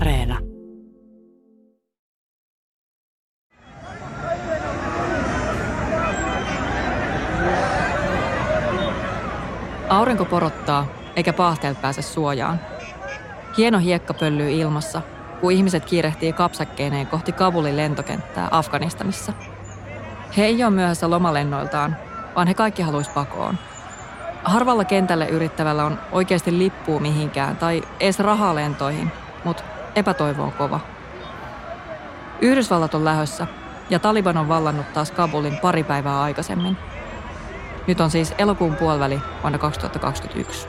Areena. Aurinko porottaa, eikä paahteelta pääse suojaan. Hieno hiekka pöllyy ilmassa, kun ihmiset kiirehtii kapsakkeineen kohti Kabulin lentokenttää Afganistanissa. He ei ole myöhässä lomalennoiltaan, vaan he kaikki haluaisi pakoon. Harvalla kentälle yrittävällä on oikeasti lippua mihinkään tai edes rahaa lentoihin, mutta epätoivo on kova. Yhdysvallat on lähössä ja Taliban on vallannut taas Kabulin pari päivää aikaisemmin. Nyt on siis elokuun puoliväli vuonna 2021.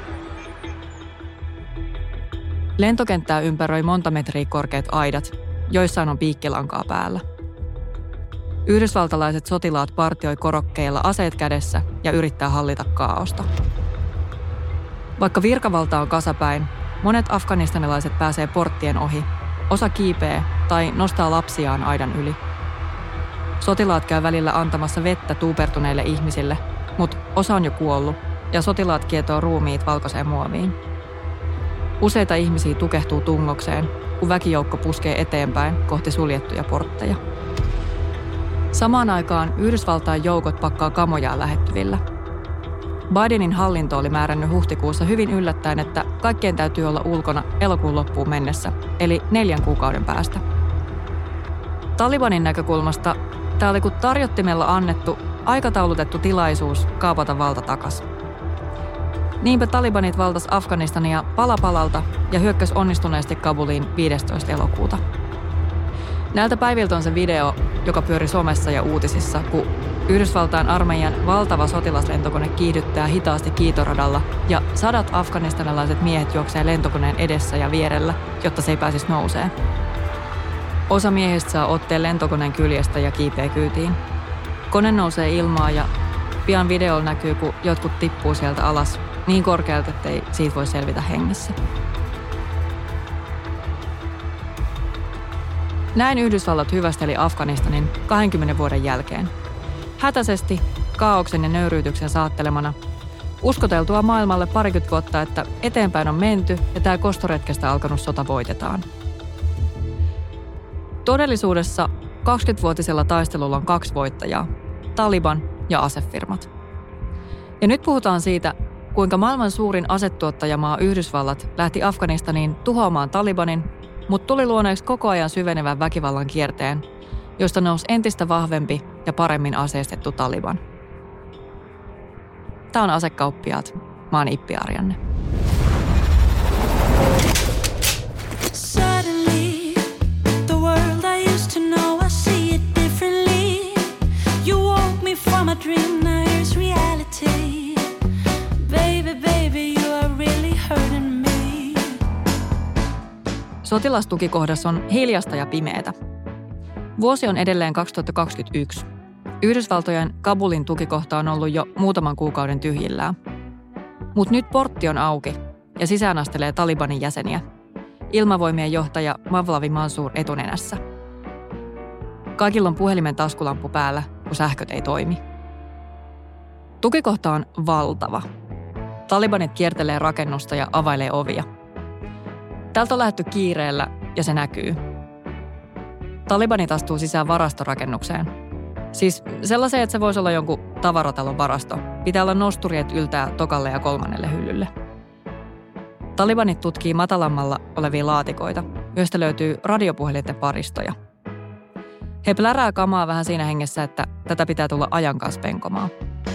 Lentokenttää ympäröi monta metriä korkeat aidat, joissain on piikkilankaa päällä. Yhdysvaltalaiset sotilaat partioi korokkeilla aseet kädessä ja yrittää hallita kaaosta. Vaikka virkavalta on kasapäin, monet afganistanilaiset pääsee porttien ohi, osa kiipee tai nostaa lapsiaan aidan yli. Sotilaat käy välillä antamassa vettä tuupertuneille ihmisille, mutta osa on jo kuollut ja sotilaat kietoo ruumiit valkoiseen muoviin. Useita ihmisiä tukehtuu tungokseen, kun väkijoukko puskee eteenpäin kohti suljettuja portteja. Samaan aikaan Yhdysvaltain joukot pakkaa kamojaan lähettyvillä. Bidenin hallinto oli määrännyt huhtikuussa hyvin yllättäen, että kaikkien täytyy olla ulkona elokuun loppuun mennessä, eli 4 kuukauden päästä. Talibanin näkökulmasta tämä oli kuin tarjottimella annettu, aikataulutettu tilaisuus kaapata valta takas. Niinpä talibanit valtas Afganistania pala palalta ja hyökkäsi onnistuneesti Kabuliin 15. elokuuta. Näiltä päiviltä on se video, joka pyöri somessa ja uutisissa, kun Yhdysvaltain armeijan valtava sotilaslentokone kiihdyttää hitaasti kiitoradalla ja 100 afganistanilaiset miehet juoksee lentokoneen edessä ja vierellä, jotta se ei pääsisi nouseen. Osa miehistä saa otteen lentokoneen kyljestä ja kiipeä kyytiin. Kone nousee ilmaan ja pian videolla näkyy, kun jotkut tippuu sieltä alas niin korkealta, ettei siitä voi selvitä hengissä. Näin Yhdysvallat hyvästeli Afganistanin 20 vuoden jälkeen. Hätäisesti, kaaoksen ja nöyryytyksen saattelemana, uskoteltua maailmalle 20 vuotta, että eteenpäin on menty ja tämä kostoretkestä alkanut sota voitetaan. Todellisuudessa 20-vuotisella taistelulla on 2 voittajaa, Taliban ja asefirmat. Ja nyt puhutaan siitä, kuinka maailman suurin asetuottajamaa Yhdysvallat lähti Afganistaniin tuhoamaan Talibanin, mutta tuli luoneeksi koko ajan syvenevän väkivallan kierteen, josta nousi entistä vahvempi ja paremmin aseistettu Taliban. Tämä on Asekauppiaat. Mä oon Ippi Arjanne. Sotilastukikohdassa on hiljasta ja pimeätä. Vuosi on edelleen 2021. Yhdysvaltojen Kabulin tukikohta on ollut jo muutaman kuukauden tyhjillään. Mutta nyt portti on auki ja sisään astelee Talibanin jäseniä. Ilmavoimien johtaja Mavlavi Mansour etunenässä. Kaikilla on puhelimen taskulamppu päällä, kun sähköt ei toimi. Tukikohta on valtava. Talibanit kiertelee rakennusta ja availee ovia. Täältä on lähdetty kiireellä ja se näkyy. Talibanit astuu sisään varastorakennukseen. Siis sellaiseen, että se voisi olla jonkun tavaratalon varasto. Pitää olla nosturi, että yltää tokalle ja 3. hyllylle. Talibanit tutkii matalammalla olevia laatikoita, joista löytyy radiopuhelinten paristoja. He plärää kamaa vähän siinä hengessä, että tätä pitää tulla ajan kanssa penkomaan.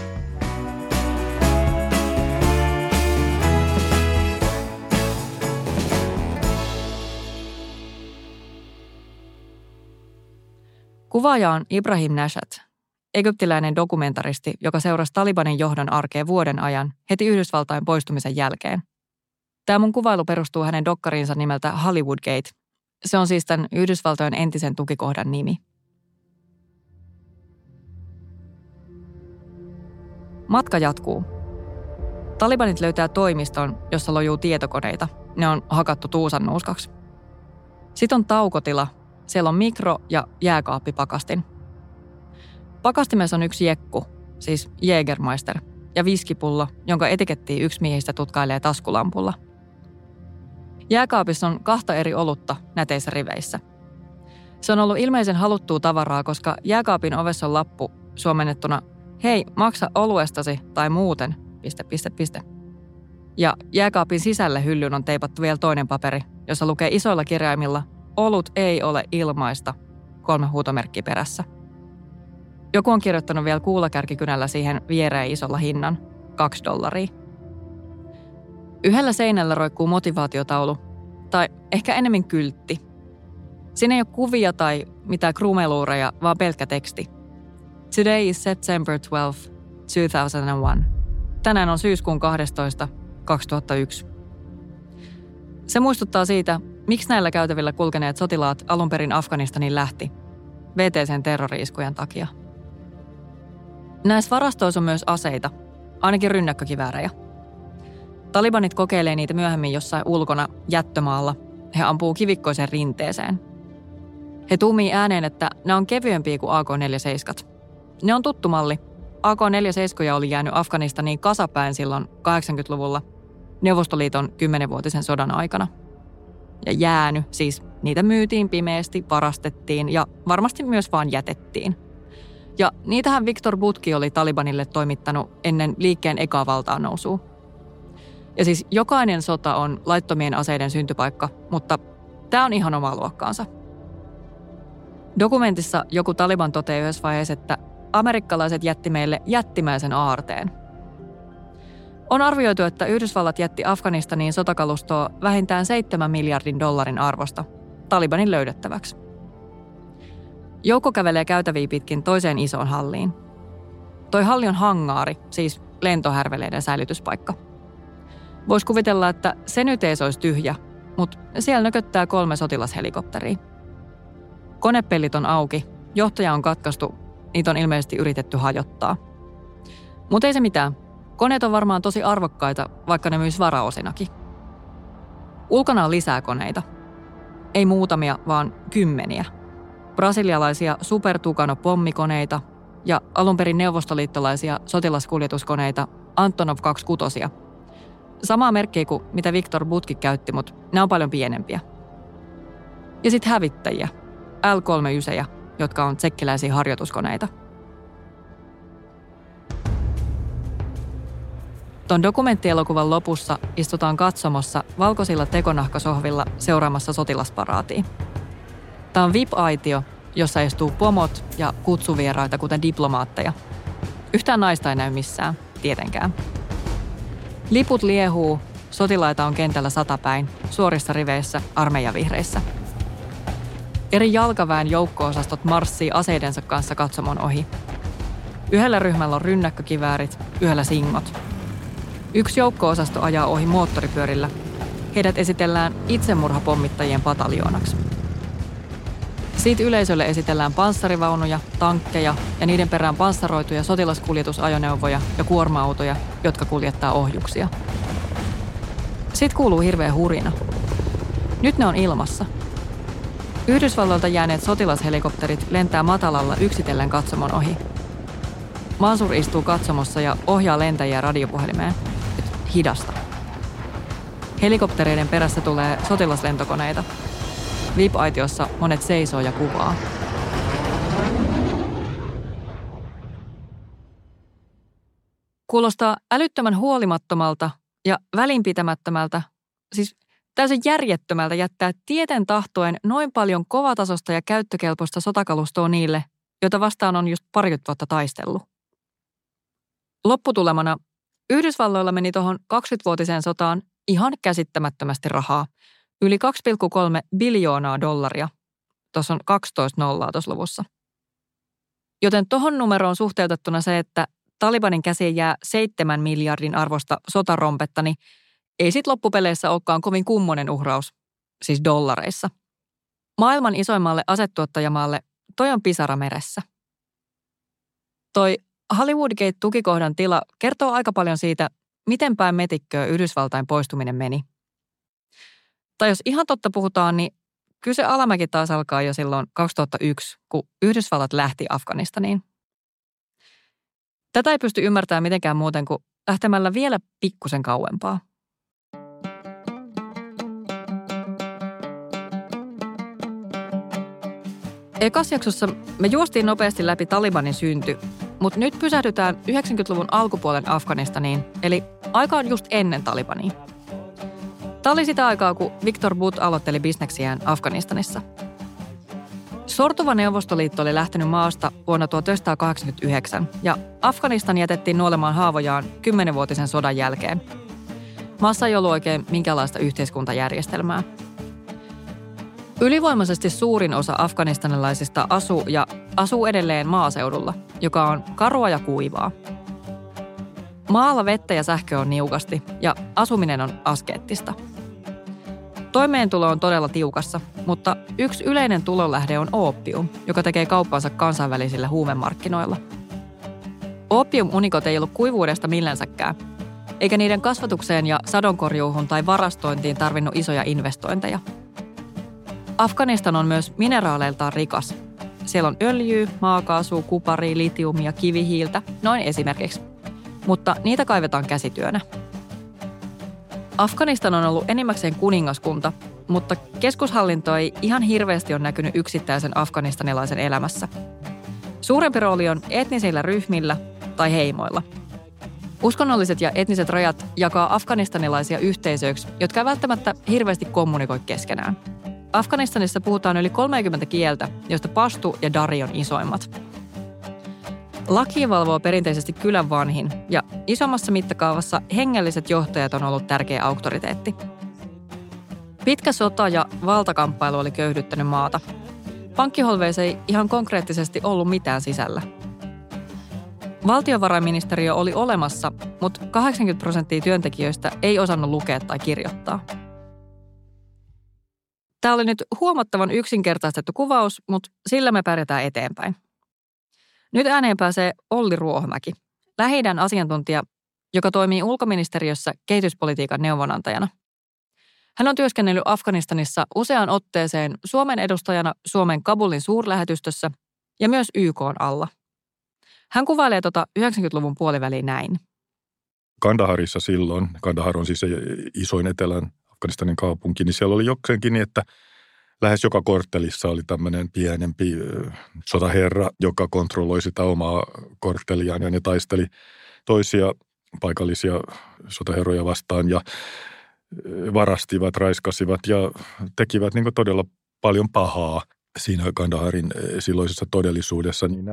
Kuvaaja on Ibrahim Nashat, egyptiläinen dokumentaristi, joka seurasi Talibanin johdon arkea vuoden ajan heti Yhdysvaltain poistumisen jälkeen. Tämä mun kuvailu perustuu hänen dokkariinsa nimeltä Hollywood Gate. Se on siis tämän Yhdysvaltojen entisen tukikohdan nimi. Matka jatkuu. Talibanit löytää toimiston, jossa lojuu tietokoneita. Ne on hakattu tuusannuuskaksi. Sitten on taukotila. Siellä on mikro- ja jääkaappipakastin. Pakastimessa on yksi jekku, siis Jägermeister, ja viskipullo, jonka etikettiä yksi miehistä tutkailee taskulampulla. Jääkaapissa on 2 eri olutta näteissä riveissä. Se on ollut ilmeisen haluttua tavaraa, koska jääkaapin ovessa on lappu suomennettuna "Hei, maksa oluestasi tai muuten, .. Ja jääkaapin sisälle hyllyyn on teipattu vielä toinen paperi, jossa lukee isoilla kirjaimilla "Olut ei ole ilmaista", 3 huutomerkkiä perässä. Joku on kirjoittanut vielä kuulakärkikynällä siihen viereen isolla hinnan, $2. Yhdellä seinällä roikkuu motivaatiotaulu, tai ehkä enemmän kyltti. Siinä ei ole kuvia tai mitään krumeluureja, vaan pelkkä teksti. Today is September 12, 2001. Tänään on syyskuun 12, 2001. Se muistuttaa siitä, miksi näillä käytävillä kulkeneet sotilaat alun perin Afganistaniin lähti, VTC:n terrori-iskujen takia. Näissä varastoissa on myös aseita, ainakin rynnäkkökiväärejä. Talibanit kokeilee niitä myöhemmin jossain ulkona jättömaalla. He ampuu kivikkoisen rinteeseen. He tuumii ääneen, että ne on kevyempiä kuin AK-47. Ne on tuttu malli. AK-47 oli jäänyt Afganistaniin kasapäin silloin 80-luvulla Neuvostoliiton 10-vuotisen sodan aikana. Ja jäänyt, siis niitä myytiin pimeästi, varastettiin ja varmasti myös vaan jätettiin. Ja niitähän Viktor Butki oli Talibanille toimittanut ennen liikkeen ekaa valtaan nousua. Ja siis jokainen sota on laittomien aseiden syntypaikka, mutta tämä on ihan omaa luokkaansa. Dokumentissa joku Taliban toteaa yhdessä vaiheessa, että amerikkalaiset jätti meille jättimäisen aarteen. On arvioitu, että Yhdysvallat jätti Afganistaniin sotakalustoa vähintään $7 miljardin arvosta Talibanin löydettäväksi. Joukko kävelee käytäviä pitkin toiseen isoon halliin. Toi halli on hangaari, siis lentohärveleiden säilytyspaikka. Voisi kuvitella, että se nyt ei olisi tyhjä, mutta siellä nököttää 3 sotilashelikopteria. Konepellit on auki, johtaja on katkaistu, niitä on ilmeisesti yritetty hajottaa. Mutta ei se mitään. Koneet on varmaan tosi arvokkaita, vaikka ne myis varaosinakin. Ulkona on lisää koneita. Ei muutamia, vaan 10. Brasilialaisia Super Tucano-pommikoneita ja alunperin neuvostoliittolaisia sotilaskuljetuskoneita Antonov 26. Samaa merkkiä kuin mitä Viktor Butki käytti, mutta ne on paljon pienempiä. Ja sitten hävittäjiä, L-39, jotka on tsekkiläisiä harjoituskoneita. Ton dokumenttielokuvan lopussa istutaan katsomossa valkoisilla tekonahkasohvilla seuraamassa sotilasparaatia. Tämä on VIP-aitio, jossa istuu pomot ja kutsuvieraita, kuten diplomaatteja. Yhtään naista ei näy missään, tietenkään. Liput liehuu, sotilaita on kentällä 100 päin, suorissa riveissä, armeijavihreissä. Eri jalkaväen joukko-osastot marssii aseidensa kanssa katsomon ohi. Yhdellä ryhmällä on rynnäkkökiväärit, yhdellä singot. Yksi joukko-osasto ajaa ohi moottoripyörillä. Heidät esitellään itsemurhapommittajien pataljoonaksi. Siitä yleisölle esitellään panssarivaunuja, tankkeja ja niiden perään panssaroituja sotilaskuljetusajoneuvoja ja kuorma-autoja, jotka kuljettaa ohjuksia. Sitten kuuluu hirveä hurina. Nyt ne on ilmassa. Yhdysvalloilta jääneet sotilashelikopterit lentää matalalla yksitellen katsomon ohi. Mansur istuu katsomossa ja ohjaa lentäjiä radiopuhelimeen. Nyt hidasta. Helikoptereiden perässä tulee sotilaslentokoneita. VIP-aitiossa monet seisoo ja kuvaa. Kuulostaa älyttömän huolimattomalta ja välinpitämättömältä, siis täysin järjettömältä jättää tieten tahtoen noin paljon kovatasosta ja käyttökelpoista sotakalustoa niille, joita vastaan on just 20 vuotta taistellut. Lopputulemana Yhdysvalloilla meni tuohon 20-vuotiseen sotaan ihan käsittämättömästi rahaa. Yli $2,3 biljoonaa. Tuossa on 12 nollaa tuossa luvussa. Joten tuohon numeroon suhteutettuna se, että Talibanin käsiin jää 7 miljardin arvosta sotarompetta, niin ei sit loppupeleissä olekaan kovin kummonen uhraus, siis dollareissa. Maailman isoimmalle asetuottajamaalle toi on pisara meressä. Toi Hollywoodgate-tukikohdan tila kertoo aika paljon siitä, miten päin metikköä Yhdysvaltain poistuminen meni. Tai jos ihan totta puhutaan, niin kyllä se alamäki taas alkaa jo silloin 2001, kun Yhdysvallat lähti Afganistaniin. Tätä ei pysty ymmärtämään mitenkään muuten kuin lähtemällä vielä pikkusen kauempaa. Ekas jaksossa me juostiin nopeasti läpi Talibanin synty, mutta nyt pysähdytään 90-luvun alkupuolen Afganistaniin, eli aika on just ennen Talibania. Tämä oli sitä aikaa, kun Victor Butt aloitteli bisneksiään Afganistanissa. Sortuva Neuvostoliitto oli lähtenyt maasta vuonna 1989 ja Afganistan jätettiin nuolemaan haavojaan 10-vuotisen sodan jälkeen. Maassa ei ollut oikein minkäänlaista yhteiskuntajärjestelmää. Ylivoimaisesti suurin osa afganistanilaisista asuu edelleen maaseudulla, joka on karua ja kuivaa. Maalla vettä ja sähköä on niukasti ja asuminen on askeettista. Toimeentulo on todella tiukassa, mutta yksi yleinen tulonlähde on oopium, joka tekee kauppansa kansainvälisillä huumemarkkinoilla. Oopiumunikot ei ollut kuivuudesta millänsäkään, eikä niiden kasvatukseen ja sadonkorjuuhun tai varastointiin tarvinnut isoja investointeja. Afganistan on myös mineraaleiltaan rikas. Siellä on öljyä, maakaasua, kuparia, litiumia, kivihiiltä, noin esimerkiksi. Mutta niitä kaivetaan käsityönä. Afganistan on ollut enimmäkseen kuningaskunta, mutta keskushallinto ei ihan hirveästi ole näkynyt yksittäisen afganistanilaisen elämässä. Suurempi rooli on etnisillä ryhmillä tai heimoilla. Uskonnolliset ja etniset rajat jakaa afganistanilaisia yhteisöiksi, jotka ei välttämättä hirveästi kommunikoi keskenään. Afganistanissa puhutaan yli 30 kieltä, joista pashtu ja dari on isoimmat. Lakia valvoo perinteisesti kylän vanhin ja isommassa mittakaavassa hengelliset johtajat on ollut tärkeä auktoriteetti. Pitkä sota ja valtakamppailu oli köyhdyttänyt maata. Pankkiholveissa ei ihan konkreettisesti ollut mitään sisällä. Valtiovarainministeriö oli olemassa, mutta 80% työntekijöistä ei osannut lukea tai kirjoittaa. Tämä oli nyt huomattavan yksinkertaistettu kuvaus, mutta sillä me pärjätään eteenpäin. Nyt ääneen pääsee Olli Ruohomäki, Lähi-idän asiantuntija, joka toimii ulkoministeriössä kehityspolitiikan neuvonantajana. Hän on työskennellyt Afganistanissa useaan otteeseen Suomen edustajana Suomen Kabulin suurlähetystössä ja myös YK:n alla. Hän kuvailee 90-luvun puoliväliin näin. Kandaharissa silloin, Kandahar on siis se isoin etelän Afganistanin kaupunki, niin siellä oli jokseenkin niin, että lähes joka korttelissa oli tämmöinen pienempi sotaherra, joka kontrolloi sitä omaa kortteliaan ja ne taisteli toisia paikallisia sotaherroja vastaan ja varastivat, raiskasivat ja tekivät niin kuin todella paljon pahaa siinä Kandaharin silloisessa todellisuudessa. Niin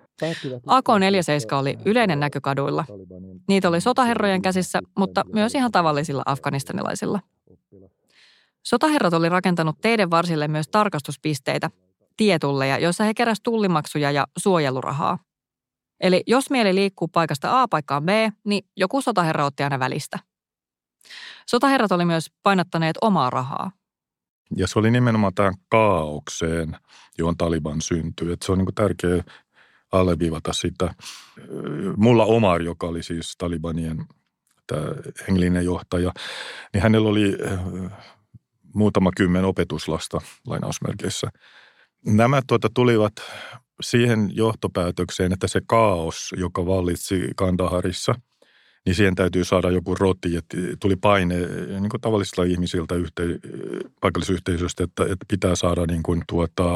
AK-47 oli yleinen näkö kaduilla. Niitä oli sotaherrojen käsissä, mutta myös ihan tavallisilla afganistanilaisilla. Sotaherrat oli rakentanut teiden varsille myös tarkastuspisteitä, tietulleja, joissa he keräsivät tullimaksuja ja suojelurahaa. Eli jos mieli liikkuu paikasta A paikkaan B, niin joku sotaherra otti aina välistä. Sotaherrat oli myös painottaneet omaa rahaa. Ja se oli nimenomaan tähän kaaukseen, johon Taliban syntyi. Että se on niin kuin tärkeä alleviivata sitä. Mulla Omar, joka oli siis Talibanien hengellinen johtaja, niin hänellä oli muutama 10 opetuslasta lainausmerkeissä. Nämä tulivat siihen johtopäätökseen, että se kaos, joka vallitsi Kandaharissa, niin siihen täytyy saada joku roti. Että tuli paine niin kuin tavallisilta ihmisiltä paikallisyhteisöstä, että pitää saada niin kuin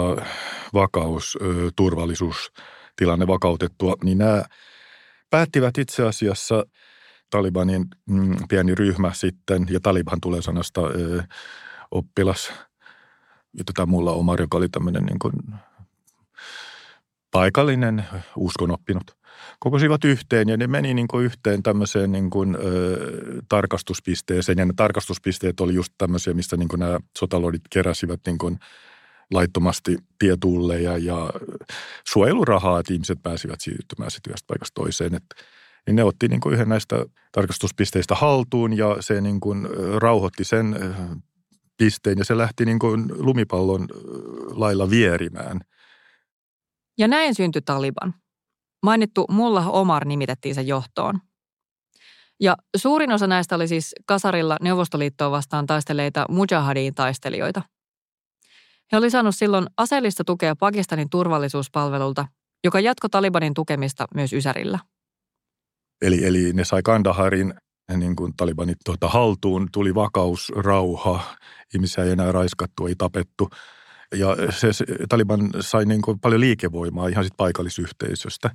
vakaus, turvallisuustilanne vakautettua. Niin nämä päättivät itse asiassa Talibanin pieni ryhmä sitten, ja Taliban tulee sanasta oppilas, jota mulla Omar, joka oli tämmöinen niin kuin paikallinen uskonoppinut. Kokoisivat yhteen ja ne meni niin kuin yhteen tämmöiseen niin kuin, tarkastuspisteeseen. Ja ne tarkastuspisteet oli just tämmöisiä, mistä niin kuin nämä sotalordit keräsivät niin kuin laittomasti tietulleja ja suojelurahaa, että ihmiset pääsivät siirtymään sitten yhdestä paikasta toiseen. Niin ne otti niin kuin yhden näistä tarkastuspisteistä haltuun ja se niin kuin rauhoitti sen pisteen ja se lähti niin kuin lumipallon lailla vierimään. Ja näin syntyi Taliban. Mainittu Mullah Omar nimitettiin sen johtoon. Ja suurin osa näistä oli siis kasarilla Neuvostoliittoa vastaan taisteleita mujahideen taistelijoita. He oli saanut silloin aseellista tukea Pakistanin turvallisuuspalvelulta, joka jatkoi Talibanin tukemista myös Ysärillä. Eli ne sai Kandaharin niin kuin Talibanit haltuun, tuli vakaus, rauha, ihmisiä ei enää raiskattu, ei tapettu. Ja se Taliban sai niin kuin paljon liikevoimaa ihan sit paikallisyhteisöstä.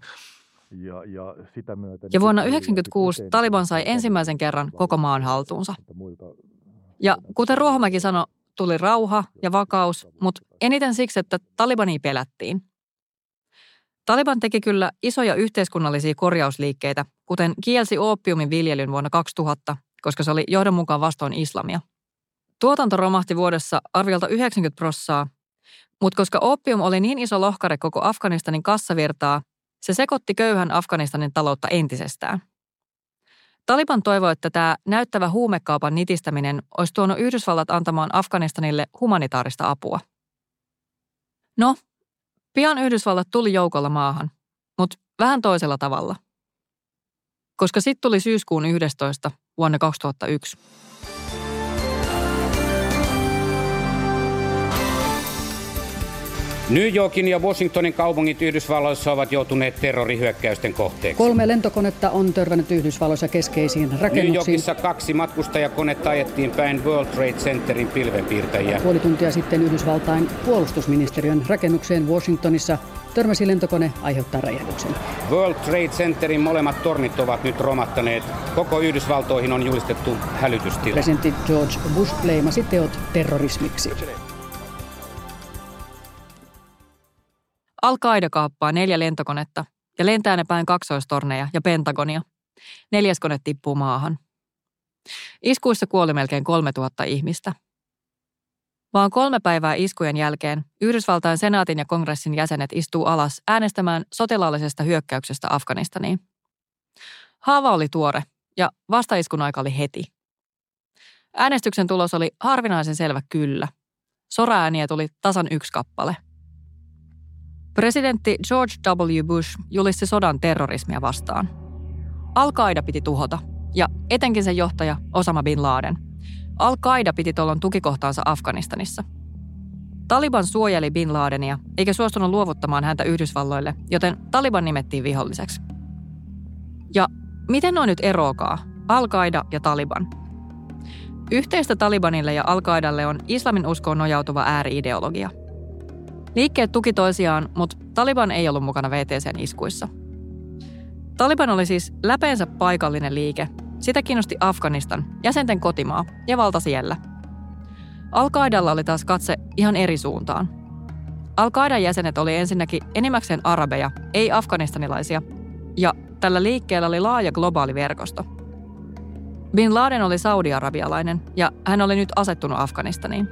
Ja vuonna 1996 Taliban sai ensimmäisen kerran koko maan haltuunsa. Ja kuten Ruohomäki sanoi, tuli rauha ja vakaus, mutta eniten siksi, että Talibania pelättiin. Taliban teki kyllä isoja yhteiskunnallisia korjausliikkeitä, kuten kielsi oopiumin viljelyn vuonna 2000, koska se oli johdonmukaan vastoin islamia. Tuotanto romahti vuodessa arviolta 90%, mutta koska oopium oli niin iso lohkare koko Afganistanin kassavirtaa, se sekoitti köyhän Afganistanin taloutta entisestään. Taliban toivoi, että tämä näyttävä huumekaupan nitistäminen olisi tuonut Yhdysvallat antamaan Afganistanille humanitaarista apua. No, pian Yhdysvallat tuli joukolla maahan, mutta vähän toisella tavalla. Koska sitten tuli syyskuun 11. vuonna 2001. New Yorkin ja Washingtonin kaupungit Yhdysvalloissa ovat joutuneet terrorihyökkäysten kohteeksi. 3 lentokonetta on törmännyt Yhdysvalloissa keskeisiin rakennuksiin. New Yorkissa 2 matkustajakonetta ajettiin päin World Trade Centerin pilvenpiirtäjiä. Puoli tuntia sitten Yhdysvaltain puolustusministeriön rakennukseen Washingtonissa törmäsi lentokone aiheuttaa räjähdyksen. World Trade Centerin molemmat tornit ovat nyt romahtaneet. Koko Yhdysvaltoihin on julistettu hälytystila. Presidentti George Bush leimasi teot terrorismiksi. Al-Qaida kaappaa 4 lentokonetta ja lentää ne päin kaksoistorneja ja Pentagonia. 4. kone tippuu maahan. Iskuissa kuoli melkein 3000 ihmistä. Vaan 3 päivää iskujen jälkeen Yhdysvaltain senaatin ja kongressin jäsenet istuu alas äänestämään sotilaallisesta hyökkäyksestä Afganistaniin. Haava oli tuore ja vastaiskun aika oli heti. Äänestyksen tulos oli harvinaisen selvä kyllä. Soraääniä tuli tasan 1 kappale. Presidentti George W. Bush julisti sodan terrorismia vastaan. Al-Qaida piti tuhota, ja etenkin sen johtaja Osama bin Laden. Al-Qaida piti tuolloin tukikohtaansa Afganistanissa. Taliban suojeli bin Ladenia, eikä suostunut luovuttamaan häntä Yhdysvalloille, joten Taliban nimettiin viholliseksi. Ja miten noin nyt eroakaan, Al-Qaida ja Taliban? Yhteistä Talibanille ja Al-Qaidalle on islamin uskoon nojautuva ääri-ideologia. Liikkeet tuki toisiaan, mutta Taliban ei ollut mukana VTC:n iskuissa. Taliban oli siis läpeensä paikallinen liike. Sitä kiinnosti Afganistan, jäsenten kotimaa ja valta siellä. Al-Qaidalla oli taas katse ihan eri suuntaan. Al-Qaidan jäsenet oli ensinnäkin enimmäkseen arabeja, ei afganistanilaisia, ja tällä liikkeellä oli laaja globaali verkosto. Bin Laden oli saudi-arabialainen ja hän oli nyt asettunut Afganistaniin.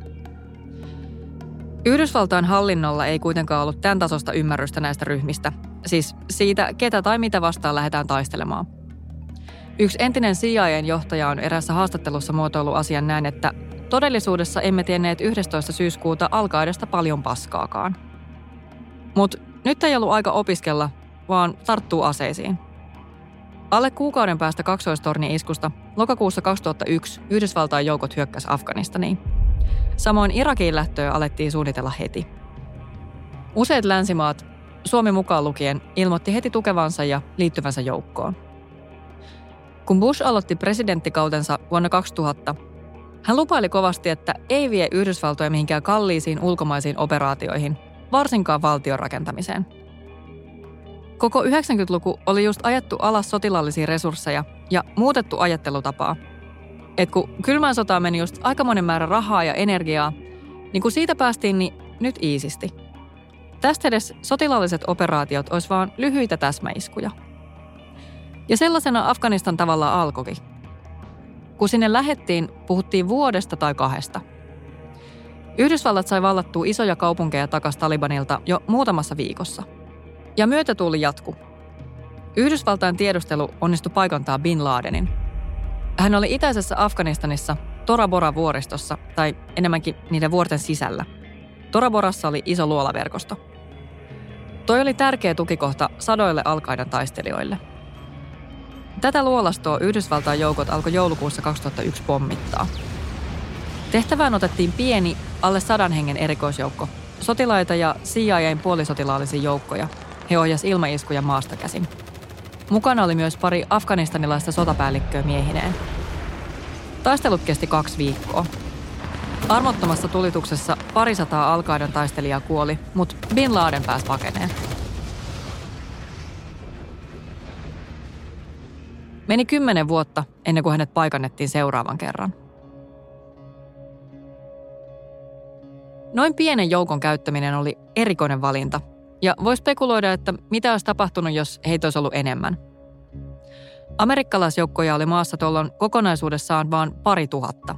Yhdysvaltain hallinnolla ei kuitenkaan ollut tämän tasosta ymmärrystä näistä ryhmistä, siis siitä, ketä tai mitä vastaan lähdetään taistelemaan. Yksi entinen CIA:n johtaja on eräässä haastattelussa muotoillut asian näin, että todellisuudessa emme tienneet 11. syyskuuta Al-Qaidasta paljon paskaakaan. Mutta nyt ei ollut aika opiskella, vaan tarttuu aseisiin. Alle kuukauden päästä kaksoistorni-iskusta lokakuussa 2001 Yhdysvaltain joukot hyökkäsi Afganistaniin. Samoin Irakiin lähtöä alettiin suunnitella heti. Useat länsimaat, Suomi mukaan lukien, ilmoitti heti tukevansa ja liittyvänsä joukkoon. Kun Bush aloitti presidenttikautensa vuonna 2000, hän lupaili kovasti, että ei vie Yhdysvaltoja mihinkään kalliisiin ulkomaisiin operaatioihin, varsinkaan valtion rakentamiseen. Koko 90-luku oli just ajettu alas sotilaallisia resursseja ja muutettu ajattelutapaa. Et kun kylmään sotaan meni just aikamoinen määrä rahaa ja energiaa, niin kun siitä päästiin, niin nyt iisisti. Tästä edes sotilaalliset operaatiot olisi vaan lyhyitä täsmäiskuja. Ja sellaisena Afganistan tavallaan alkoikin. Kun sinne lähettiin, puhuttiin vuodesta tai 2. Yhdysvallat sai vallattua isoja kaupunkeja takas Talibanilta jo muutamassa viikossa. Ja myötätuuli jatkui. Yhdysvaltain tiedustelu onnistui paikantaa bin Ladenin. Hän oli itäisessä Afganistanissa Tora Bora-vuoristossa, tai enemmänkin niiden vuorten sisällä. Tora Borassa oli iso luolaverkosto. Toi oli tärkeä tukikohta sadoille Al-Qaidan taistelijoille. Tätä luolastoa Yhdysvaltain joukot alkoi joulukuussa 2001 pommittaa. Tehtävään otettiin pieni, alle 100 hengen erikoisjoukko, sotilaita ja CIA:n puolisotilaallisia joukkoja. He ohjasi ilmaiskuja maasta käsin. Mukana oli myös pari afganistanilaista sotapäällikköä miehineen. Taistelut kesti 2 viikkoa. Armottomassa tulituksessa 200 Al-Qaidan taistelijaa kuoli, mutta Bin Laden pääsi pakeneen. Meni 10 vuotta ennen kuin hänet paikannettiin seuraavan kerran. Noin pienen joukon käyttäminen oli erikoinen valinta, ja voi spekuloida, että mitä olisi tapahtunut, jos heitä olisi ollut enemmän. Amerikkalaisjoukkoja oli maassa tuolloin kokonaisuudessaan vain 2000.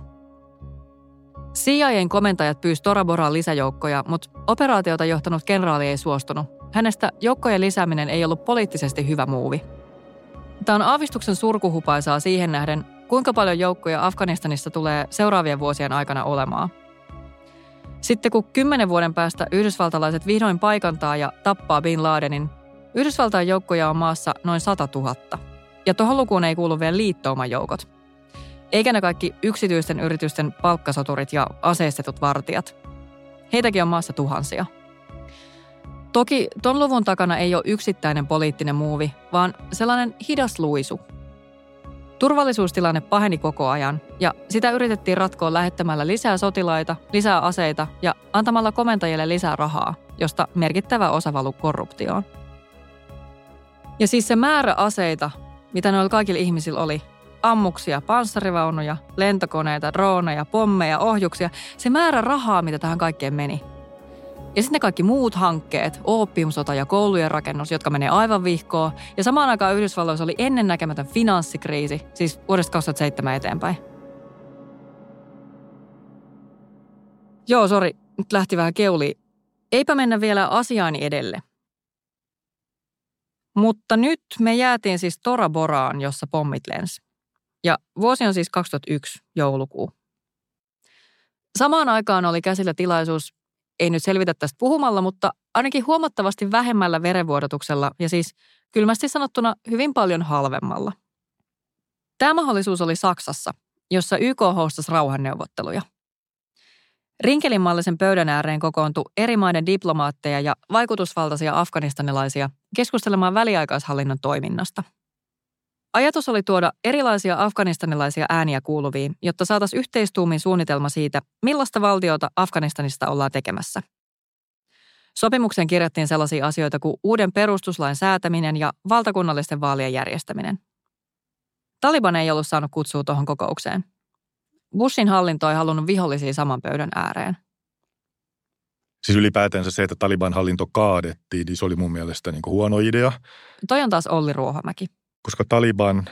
CIA:n komentajat pyysi Tora Boraan lisäjoukkoja, mutta operaatiota johtanut kenraali ei suostunut. Hänestä joukkojen lisääminen ei ollut poliittisesti hyvä muuvi. Tämä on aavistuksen surkuhupaisaa siihen nähden, kuinka paljon joukkoja Afganistanissa tulee seuraavien vuosien aikana olemaan. Sitten kun 10 vuoden päästä yhdysvaltalaiset vihdoin paikantaa ja tappaa Bin Ladenin, Yhdysvaltain joukkoja on maassa noin 100 000. Ja tuohon lukuun ei kuulu vielä liittoumajoukot. Eikä ne kaikki yksityisten yritysten palkkasoturit ja aseistetut vartijat. Heitäkin on maassa tuhansia. Toki ton luvun takana ei ole yksittäinen poliittinen muuvi, vaan sellainen hidas luisu. Turvallisuustilanne paheni koko ajan ja sitä yritettiin ratkoa lähettämällä lisää sotilaita, lisää aseita ja antamalla komentajille lisää rahaa, josta merkittävä osa valui korruptioon. Ja siis se määrä aseita, mitä noilla kaikilla ihmisillä oli, ammuksia, panssarivaunuja, lentokoneita, droneja, pommeja, ohjuksia, se määrä rahaa, mitä tähän kaikkeen meni. Ja sitten ne kaikki muut hankkeet, oopiumsota ja koulujen rakennus, jotka menee aivan vihkoon. Ja samaan aikaan Yhdysvalloissa oli ennennäkemätön finanssikriisi, siis vuodesta 2007 eteenpäin. Joo, sori, nyt lähti vähän keuliin. Eipä mennä vielä asiaani edelle. Mutta nyt me jäätiin siis Tora Boraan, jossa pommit lensi. Ja vuosi on siis 2001, joulukuu. Samaan aikaan oli käsillä tilaisuus, ei nyt selvitä tästä puhumalla, mutta ainakin huomattavasti vähemmällä verenvuodatuksella ja siis kylmästi sanottuna hyvin paljon halvemmalla. Tämä mahdollisuus oli Saksassa, jossa YK hostasi rauhanneuvotteluja. Rinkelinmallisen pöydän ääreen kokoontui eri maiden diplomaatteja ja vaikutusvaltaisia afganistanilaisia keskustelemaan väliaikaishallinnon toiminnasta. Ajatus oli tuoda erilaisia afganistanilaisia ääniä kuuluviin, jotta saataisiin yhteistuumin suunnitelma siitä, millaista valtiota Afganistanista ollaan tekemässä. Sopimukseen kirjattiin sellaisia asioita kuin uuden perustuslain säätäminen ja valtakunnallisten vaalien järjestäminen. Taliban ei ollut saanut kutsua tuohon kokoukseen. Bushin hallinto ei halunnut vihollisia saman pöydän ääreen. Siis ylipäätänsä se, että Taliban hallinto kaadettiin, niin se oli mun mielestä niin kuin huono idea. Toi on taas Olli Ruohomäki. Koska Taliban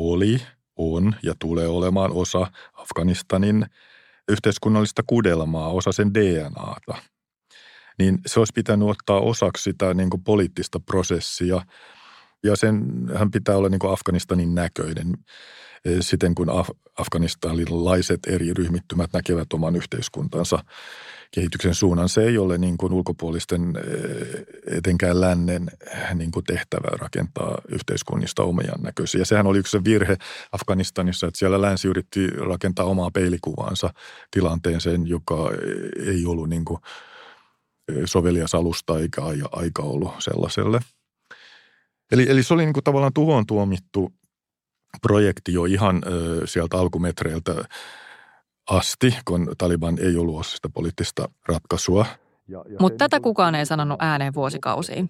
on ja tulee olemaan osa Afganistanin yhteiskunnallista kudelmaa, osa sen DNAta, niin se olisi pitänyt ottaa osaksi sitä niin kuin poliittista prosessia. Ja senhän pitää olla niin kuin Afganistanin näköinen siten, kun afganistanilaiset eri ryhmittymät näkevät oman yhteiskuntansa kehityksen suunnan. Se ei ole niin kuin ulkopuolisten, etenkään lännen niin kuin tehtävä rakentaa yhteiskunnista omia näköisiä. Ja sehän oli yksi virhe Afganistanissa, että siellä länsi yritti rakentaa omaa peilikuvaansa tilanteeseen, joka ei ollut niin kuin sovelias alusta eikä aika ollut sellaiselle. Eli se oli niin kuin tavallaan tuhoon tuomittu projekti jo ihan sieltä alkumetreiltä asti, kun Taliban ei ollut osa sitä poliittista ratkaisua. Mutta tätä kukaan ei sanonut ääneen vuosikausiin.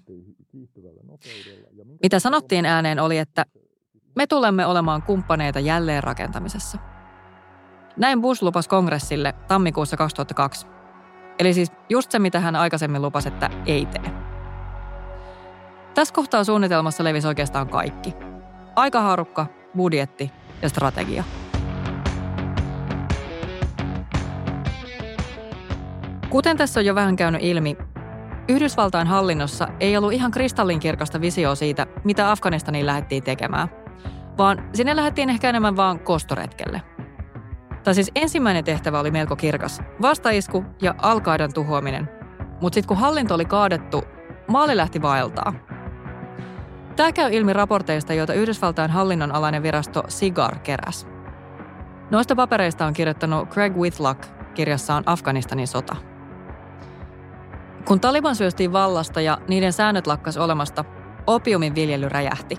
Mitä sanottiin ääneen oli, että me tulemme olemaan kumppaneita jälleenrakentamisessa. Näin Bush lupasi kongressille tammikuussa 2002. Eli siis just se, mitä hän aikaisemmin lupasi, että ei tee. Tässä kohtaa suunnitelmassa levisi oikeastaan kaikki. Aikahaarukka, budjetti ja strategia. Kuten tässä on jo vähän käynyt ilmi, Yhdysvaltain hallinnossa ei ollut ihan kristallinkirkasta visioa siitä, mitä Afganistaniin lähdettiin tekemään, vaan sinne lähdettiin ehkä enemmän vaan kostoretkelle. Tai siis ensimmäinen tehtävä oli melko kirkas, vastaisku ja Al-Qaidan tuhoaminen, mutta sitten kun hallinto oli kaadettu, maali lähti vaeltaa. Tämä käy ilmi raporteista, joita Yhdysvaltain hallinnon alainen virasto SIGAR keräsi. Noista papereista on kirjoittanut Craig Whitlock kirjassaan Afganistanin sota. Kun Taliban syöstiin vallasta ja niiden säännöt lakkas olemasta, opiumin viljely räjähti.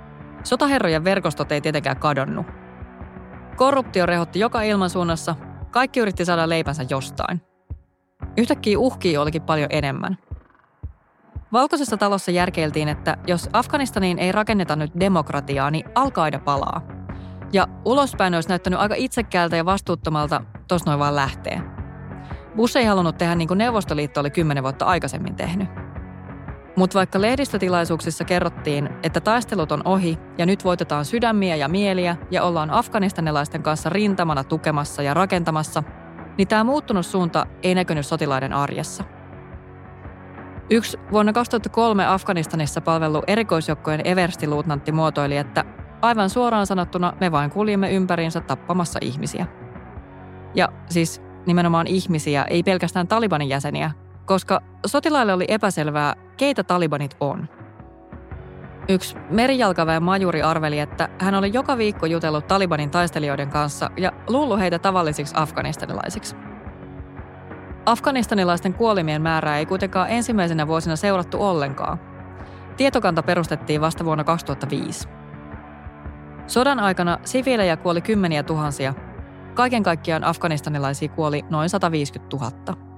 Sotaherrojen verkostot ei tietenkään kadonnut. Korruptio rehotti joka ilmansuunnassa, kaikki yritti saada leipänsä jostain. Yhtäkkiä uhkia olikin paljon enemmän. Valkoisessa talossa järkeiltiin, että jos Afganistaniin ei rakenneta nyt demokratiaa, niin Al-Qaida palaa. Ja ulospäin olisi näyttänyt aika itsekkäältä ja vastuuttomalta tos noin vaan lähtee. Bush ei halunnut tehdä niin kuin Neuvostoliitto oli 10 vuotta aikaisemmin tehnyt. Mutta vaikka lehdistötilaisuuksissa kerrottiin, että taistelut on ohi ja nyt voitetaan sydämiä ja mieliä ja ollaan afganistanilaisten kanssa rintamana tukemassa ja rakentamassa, niin tämä muuttunut suunta ei näkynyt sotilaiden arjessa. Yksi vuonna 2003 Afganistanissa palvellut erikoisjoukkojen everstiluutnantti muotoili, että aivan suoraan sanottuna me vain kuljimme ympäriinsä tappamassa ihmisiä. Ja siis nimenomaan ihmisiä, ei pelkästään Talibanin jäseniä, koska sotilaille oli epäselvää, keitä talibanit on. Yksi merijalkaväen majuri arveli, että hän oli joka viikko jutellut Talibanin taistelijoiden kanssa ja luullut heitä tavallisiksi afganistanilaisiksi. Afganistanilaisten kuolimien määrää ei kuitenkaan ensimmäisenä vuosina seurattu ollenkaan. Tietokanta perustettiin vasta vuonna 2005. Sodan aikana siviilejä kuoli kymmeniä tuhansia. Kaiken kaikkiaan afganistanilaisia kuoli noin 150 000.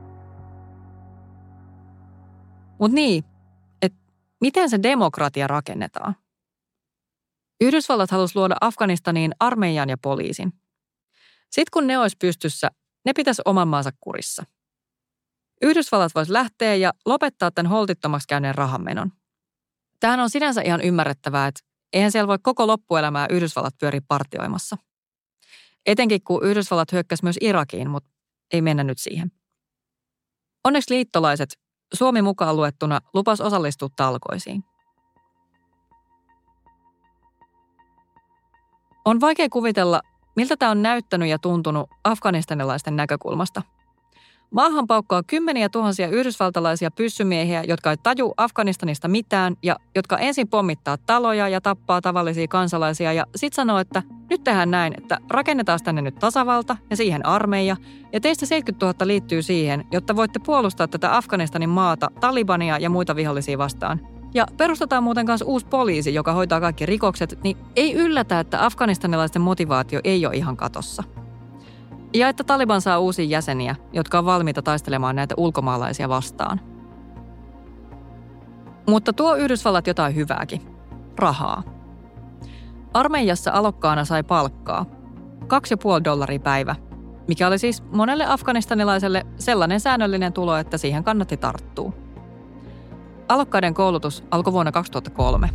Mutta niin, että miten se demokratia rakennetaan? Yhdysvallat halusi luoda Afganistaniin armeijan ja poliisin. Sitten kun ne olisi pystyssä, ne pitäisi oman maansa kurissa. Yhdysvallat voisi lähteä ja lopettaa tämän holtittomaksi käyneen rahanmenon. Tämähän on sinänsä ihan ymmärrettävää, että eihän siellä voi koko loppuelämää Yhdysvallat pyöriä partioimassa. Etenkin kun Yhdysvallat hyökkäsi myös Irakiin, mutta ei mennä nyt siihen. Onneksi liittolaiset, Suomi mukaan luettuna, lupas osallistua talkoisiin. On vaikea kuvitella, miltä tämä on näyttänyt ja tuntunut afganistanilaisten näkökulmasta. Maahan paukkaa kymmeniä tuhansia yhdysvaltalaisia pyssymiehiä, jotka ei taju Afganistanista mitään ja jotka ensin pommittaa taloja ja tappaa tavallisia kansalaisia ja sit sanoo, että nyt tehdään näin, että rakennetaan tänne nyt tasavalta ja siihen armeija ja teistä 70 000 liittyy siihen, jotta voitte puolustaa tätä Afganistanin maata, Talibania ja muita vihollisia vastaan. Ja perustetaan muuten kanssa uusi poliisi, joka hoitaa kaikki rikokset, niin ei yllätä, että afganistanilaisten motivaatio ei ole ihan katossa. Ja että Taliban saa uusia jäseniä, jotka on valmiita taistelemaan näitä ulkomaalaisia vastaan. Mutta tuo Yhdysvallat jotain hyvääkin. Rahaa. Armeijassa alokkaana sai palkkaa. $2,5 päivä, mikä oli siis monelle afganistanilaiselle sellainen säännöllinen tulo, että siihen kannatti tarttua. Alokkaiden koulutus alkoi vuonna 2003.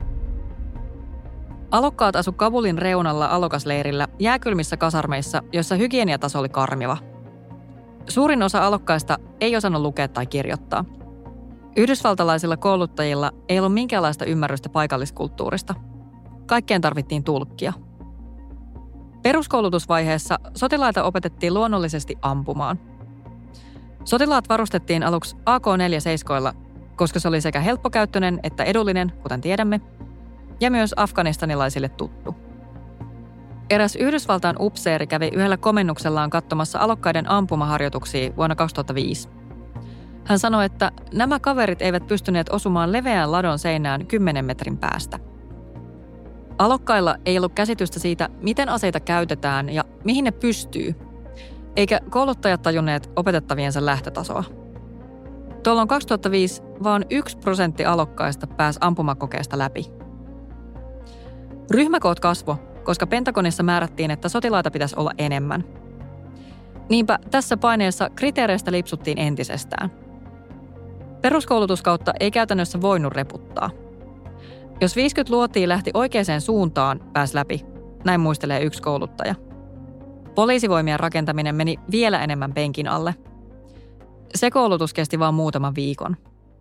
Alokkaat asu Kabulin reunalla alokasleirillä jääkylmissä kasarmeissa, joissa hygieniataso oli karmiva. Suurin osa alokkaista ei osannut lukea tai kirjoittaa. Yhdysvaltalaisilla kouluttajilla ei ollut minkäänlaista ymmärrystä paikalliskulttuurista. Kaikkeen tarvittiin tulkkia. Peruskoulutusvaiheessa sotilaita opetettiin luonnollisesti ampumaan. Sotilaat varustettiin aluksi AK-47, koska se oli sekä helppokäyttöinen että edullinen, kuten tiedämme, ja myös afganistanilaisille tuttu. Eräs Yhdysvaltain upseeri kävi yhdellä komennuksellaan katsomassa alokkaiden ampumaharjoituksia vuonna 2005. Hän sanoi, että nämä kaverit eivät pystyneet osumaan leveään ladon seinään 10 metrin päästä. Alokkailla ei ollut käsitystä siitä, miten aseita käytetään ja mihin ne pystyy, eikä kouluttajat tajunneet opetettaviensa lähtötasoa. Tuolloin 2005 vain 1% alokkaista pääsi ampumakokeesta läpi. Ryhmäkoot kasvoi, koska Pentagonissa määrättiin, että sotilaita pitäisi olla enemmän. Niinpä tässä paineessa kriteereistä lipsuttiin entisestään. Peruskoulutuskautta ei käytännössä voinut reputtaa. Jos 50 luotia lähti oikeaan suuntaan, pääsi läpi, näin muistelee yksi kouluttaja. Poliisivoimien rakentaminen meni vielä enemmän penkin alle. Se koulutus kesti vain muutaman viikon.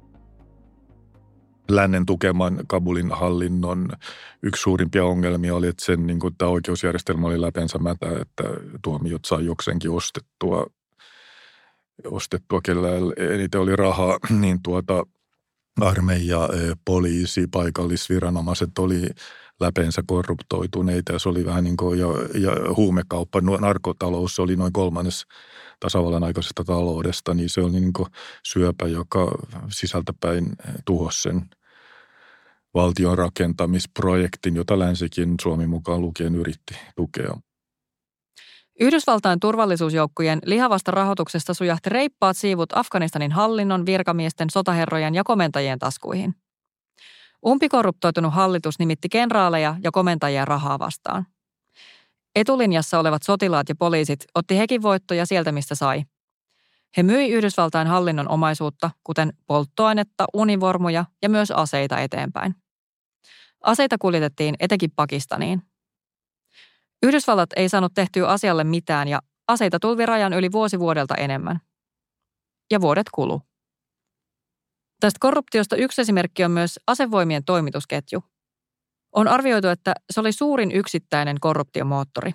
Lännen tukeman Kabulin hallinnon yksi suurimpia ongelmia oli, että sen tämä oikeusjärjestelmä oli läpeensä mätä, että tuomiot sai jokseenkin ostettua, kellä eniten oli rahaa, niin armeija, poliisi, paikallisviranomaiset oli läpeensä korruptoituneita ja se oli vähän ja huumekauppa, narkotalous oli noin 1/3 tasavallan aikaisesta taloudesta, niin se oli syöpä, joka sisältäpäin tuhosi sen valtion rakentamisprojektin, jota länsikin Suomi mukaan lukien yritti tukea. Yhdysvaltain turvallisuusjoukkojen lihavasta rahoituksesta sujahti reippaat siivut Afganistanin hallinnon, virkamiesten, sotaherrojen ja komentajien taskuihin. Umpikorruptoitunut hallitus nimitti kenraaleja ja komentajia rahaa vastaan. Etulinjassa olevat sotilaat ja poliisit otti hekin voittoja sieltä, mistä sai. He myi Yhdysvaltain hallinnon omaisuutta, kuten polttoainetta, univormuja ja myös aseita eteenpäin. Aseita kuljetettiin etenkin Pakistaniin. Yhdysvallat ei saanut tehtyä asialle mitään ja aseita tulvi rajan yli vuosi vuodelta enemmän. Ja vuodet kulu. Tästä korruptiosta yksi esimerkki on myös asevoimien toimitusketju. On arvioitu, että se oli suurin yksittäinen korruptiomoottori.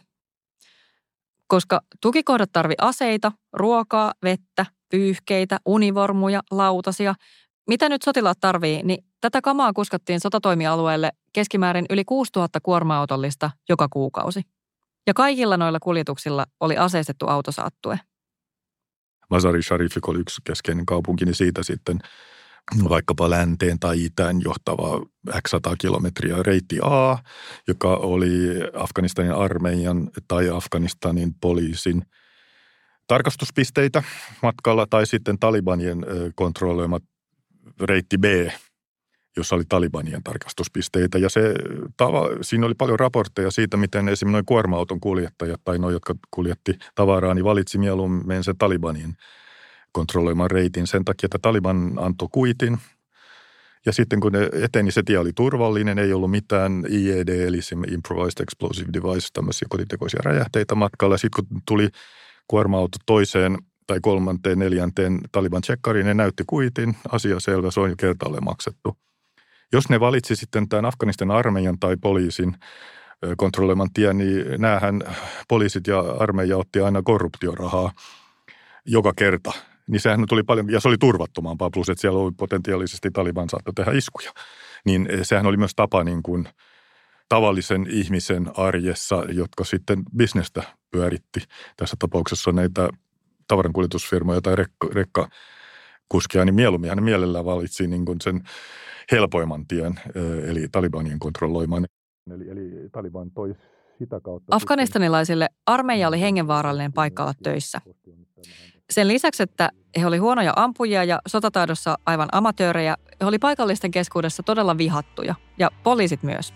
Koska tukikohdat tarvi aseita, ruokaa, vettä, pyyhkeitä, univormuja, lautasia, mitä nyt sotilaat tarvii, niin tätä kamaa kuskattiin sotatoimialueelle keskimäärin yli 6000 kuorma-autollista joka kuukausi. Ja kaikilla noilla kuljetuksilla oli aseistettu autosaattue. Mazar-i-Sharif oli yksi keskeinen kaupunki, niin siitä sitten vaikkapa länteen tai itään johtava x 100 kilometriä reitti A, joka oli Afganistanin armeijan tai Afganistanin poliisin tarkastuspisteitä matkalla tai sitten Talibanien kontrolloimat reitti B, jossa oli Talibanien tarkastuspisteitä. Ja siinä oli paljon raportteja siitä, miten esimerkiksi noin kuorma-auton kuljettajat tai noin, jotka kuljetti tavaraa, niin valitsi mieluummin sen Talibanien kontrolloiman reitin sen takia, että Taliban antoi kuitin. Ja sitten kun ne eteni, se tie oli turvallinen, ei ollut mitään IED, eli Improvised Explosive Device, tämmöisiä kotitekoisia räjähteitä matkalla. Ja sitten kun tuli kuorma-auto toiseen tai kolmanteen, neljänteen Taliban tsekkariin, ne näytti kuitin, asia selvä, se on jo kertaalleen maksettu. Jos ne valitsi sitten tämän Afganistan armeijan tai poliisin kontrolloiman tien, niin näähän poliisit ja armeija otti aina korruptiorahaa joka kerta. Niin sehän tuli paljon, ja se oli turvattomampaa, plus että siellä oli potentiaalisesti Taliban saattoi tehdä iskuja. Niin sehän oli myös tapa niin kuin tavallisen ihmisen arjessa, jotka sitten bisnestä pyöritti. Tässä tapauksessa näitä tavarankuljetusfirmoja tai rekkakuskia, niin mieluummin hän mielellään valitsi niin kuin sen helpoimman tien, eli Talibanien kontrolloiman. Eli Taliban toi sitä kautta. Afganistanilaisille armeija oli hengenvaarallinen paikka olla töissä. Sen lisäksi, että he oli huonoja ampujia ja sotataidossa aivan amatöörejä, he oli paikallisten keskuudessa todella vihattuja, ja poliisit myös.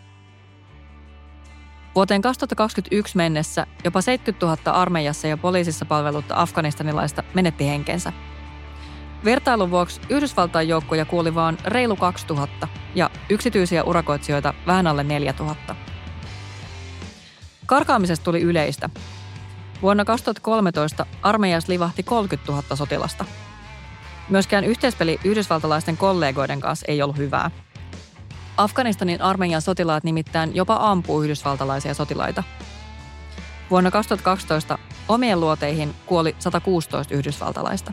Vuoteen 2021 mennessä jopa 70 000 armeijassa ja poliisissa palvelutta afganistanilaista menetti henkensä. Vertailun vuoksi Yhdysvaltain joukkoja kuoli vaan reilu 2000 ja yksityisiä urakoitsijoita vähän alle 4000. Karkaamisesta tuli yleistä. Vuonna 2013 armeijassa livahti 30 000 sotilasta. Myöskään yhteispeli yhdysvaltalaisten kollegoiden kanssa ei ollut hyvää. Afganistanin armeijan sotilaat nimittäin jopa ampuu yhdysvaltalaisia sotilaita. Vuonna 2012 omien luoteihin kuoli 116 yhdysvaltalaista.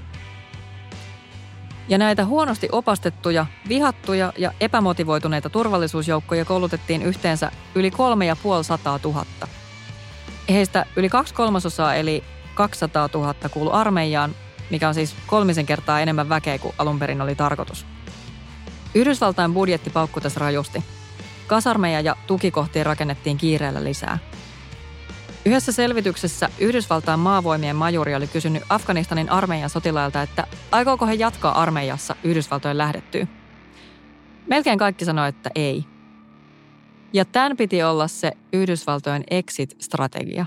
Ja näitä huonosti opastettuja, vihattuja ja epämotivoituneita turvallisuusjoukkoja koulutettiin yhteensä yli 350 000. Heistä yli 2/3 eli 200 000 kuului armeijaan, mikä on siis 3 kertaa enemmän väkeä kuin alun perin oli tarkoitus. Yhdysvaltain budjetti paukkui tässä rajusti. Kasarmeja ja tukikohtia rakennettiin kiireellä lisää. Yhdessä selvityksessä Yhdysvaltain maavoimien majuri oli kysynyt Afganistanin armeijan sotilailta, että aikooko he jatkaa armeijassa Yhdysvaltojen lähdettyä. Melkein kaikki sanoi, että ei. Ja tämän piti olla se Yhdysvaltojen exit-strategia.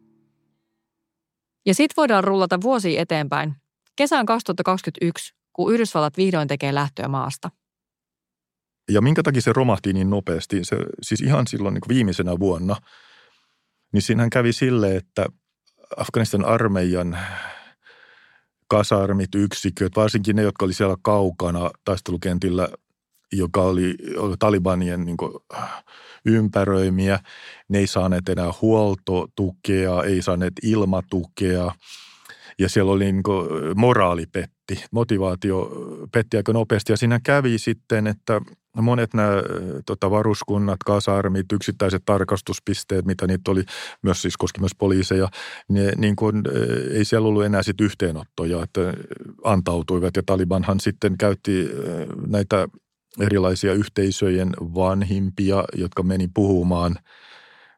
Ja sit voidaan rullata vuosia eteenpäin, kesään 2021, kun Yhdysvallat vihdoin tekee lähtöä maasta. Ja minkä takia se romahti niin nopeasti, se, siis ihan silloin niin kuin viimeisenä vuonna, niin siinähän kävi silleen, että Afganistan armeijan kasarmit, yksiköt, varsinkin ne, jotka oli siellä kaukana taistelukentillä, joka oli Talibanien niin kuin ympäröimiä, ne ei saaneet enää huoltotukea, ei saaneet ilmatukea ja siellä oli niin kuin moraali petti, motivaatio petti aika nopeasti ja siinä kävi sitten, että monet nämä varuskunnat, kasarmit, yksittäiset tarkastuspisteet, mitä niitä oli, myös siis koski myös poliiseja, ne, niin kuin, ei siellä ollut enää sit yhteenottoja, että antautuivat ja Talibanhan sitten käytti näitä erilaisia yhteisöjen vanhimpia, jotka meni puhumaan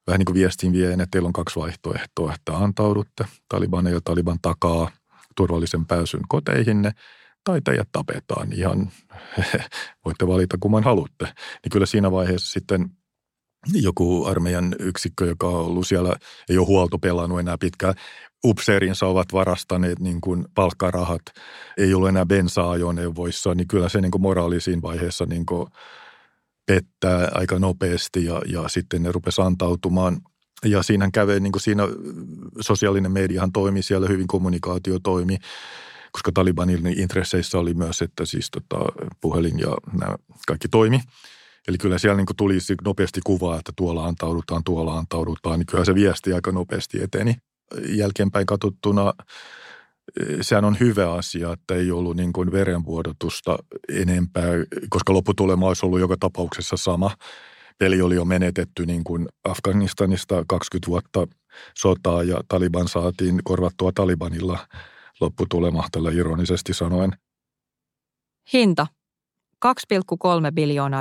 vähän niin kuin viestin vien, että teillä on 2 vaihtoehtoa, että antaudutte Talibaneille ja Taliban takaa turvallisen pääsyn koteihinne, tai teidät tapetaan ihan, voitte valita kumman haluatte. Niin kyllä siinä vaiheessa sitten joku armeijan yksikkö, joka on ollut siellä, ei ole huolto pelannut enää pitkään, upseerinsa ovat varastaneet niin kuin palkkarahat, ei ollut enää bensaa ajoneuvoissa, niin kyllä se niin kuin moraali siinä vaiheessa niin kuin pettää aika nopeasti ja sitten ne rupesi antautumaan. Ja siinähän kävi, niin kuin siinä sosiaalinen mediahan toimi, siellä hyvin kommunikaatio toimi, koska Talibanin intresseissä oli myös, että siis puhelin ja nämä kaikki toimi. Eli kyllä siellä niin kuin tuli nopeasti kuvaa, että tuolla antaudutaan, niin kyllä se viesti aika nopeasti eteni. Jälkeenpäin katsottuna sehän on hyvä asia, että ei ollut niin kuin verenvuodotusta enempää, koska lopputulema olisi ollut joka tapauksessa sama. Peli oli jo menetetty niin kuin Afganistanista 20 vuotta sotaa ja Taliban saatiin korvattua Talibanilla lopputulema tällä ironisesti sanoen. Hinta. $2,3 biljoonaa.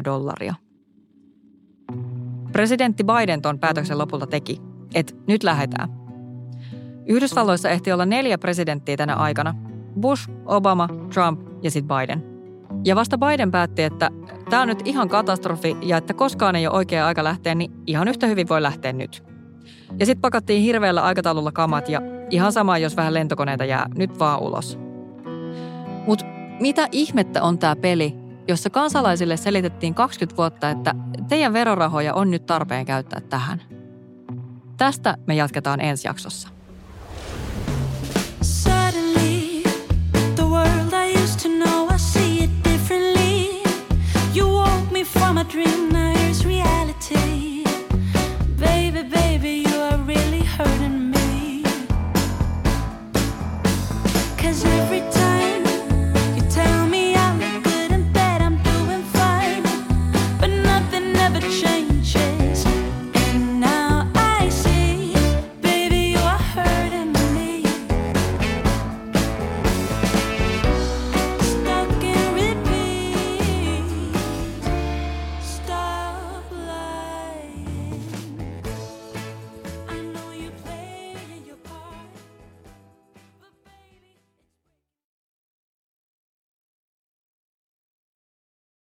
Presidentti Biden ton päätöksen lopulta teki, että nyt lähdetään. Yhdysvalloissa ehti olla 4 presidenttiä tänä aikana. Bush, Obama, Trump ja sitten Biden. Ja vasta Biden päätti, että tämä on nyt ihan katastrofi ja että koskaan ei ole oikea aika lähteä, niin ihan yhtä hyvin voi lähteä nyt. Ja sitten pakattiin hirveällä aikataululla kamat ja ihan sama, jos vähän lentokoneita jää, nyt vaan ulos. Mutta mitä ihmettä on tämä peli, jossa kansalaisille selitettiin 20 vuotta, että teidän verorahoja on nyt tarpeen käyttää tähän? Tästä me jatketaan ensi jaksossa.